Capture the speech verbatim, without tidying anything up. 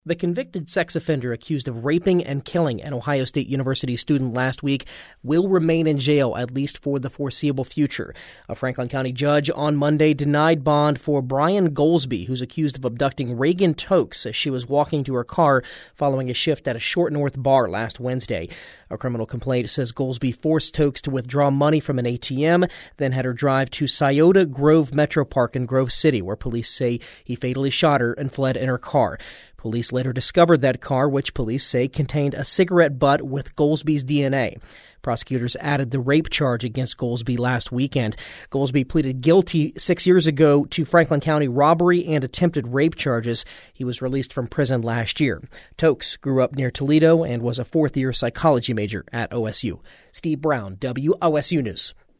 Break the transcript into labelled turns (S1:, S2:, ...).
S1: The convicted sex offender accused of raping and killing an Ohio State University student last week will remain in jail at least for the foreseeable future. A Franklin County judge on Monday denied bond for Brian Goldsby, who's accused of abducting Reagan Tokes as she was walking to her car following a shift at a Short North bar last Wednesday. A criminal complaint says Goldsby forced Tokes to withdraw money from an A T M, then had her drive to Scioto Grove Metro Park in Grove City, where police say he fatally shot her and fled in her car. Police later discovered that car, which police say contained a cigarette butt with Goldsby's D N A. Prosecutors added the rape charge against Goldsby last weekend. Goldsby pleaded guilty six years ago to Franklin County robbery and attempted rape charges. He was released from prison last year. Tokes grew up near Toledo and was a fourth-year psychology major at O S U. Steve Brown, W O S U News.